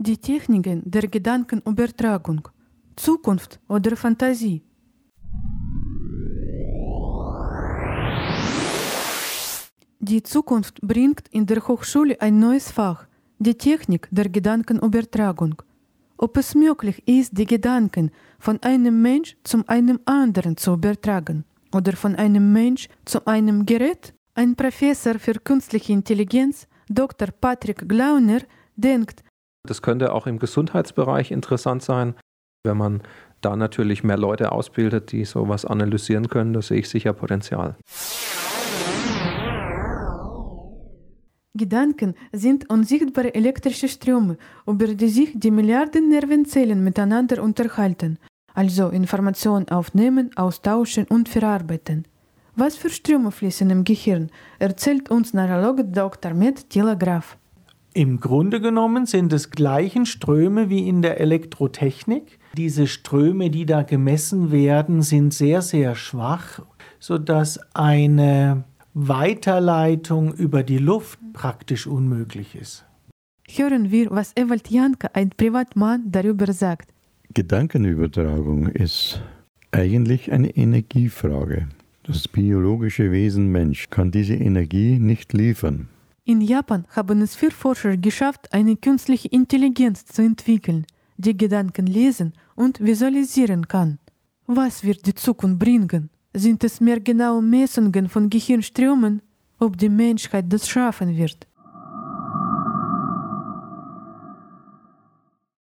Die Techniken der Gedankenübertragung. Zukunft oder Fantasie? Die Zukunft bringt in der Hochschule ein neues Fach, die Technik der Gedankenübertragung. Ob es möglich ist, die Gedanken von einem Mensch zu einem anderen zu übertragen oder von einem Mensch zu einem Gerät? Ein Professor für künstliche Intelligenz, Dr. Patrick Glauner, denkt, das könnte auch im Gesundheitsbereich interessant sein, wenn man da natürlich mehr Leute ausbildet, die sowas analysieren können, da sehe ich sicher Potenzial. Gedanken sind unsichtbare elektrische Ströme, über die sich die Milliarden Nervenzellen miteinander unterhalten, also Informationen aufnehmen, austauschen und verarbeiten. Was für Ströme fließen im Gehirn, erzählt uns Neurologe Dr. Med Telegraf. Im Grunde genommen sind es gleichen Ströme wie in der Elektrotechnik. Diese Ströme, die da gemessen werden, sind sehr, sehr schwach, sodass eine Weiterleitung über die Luft praktisch unmöglich ist. Hören wir, was Ewald Janke, ein Privatmann, darüber sagt. Gedankenübertragung ist eigentlich eine Energiefrage. Das biologische Wesen Mensch kann diese Energie nicht liefern. In Japan haben es 4 Forscher geschafft, eine künstliche Intelligenz zu entwickeln, die Gedanken lesen und visualisieren kann. Was wird die Zukunft bringen? Sind es mehr genaue Messungen von Gehirnströmen? Ob die Menschheit das schaffen wird?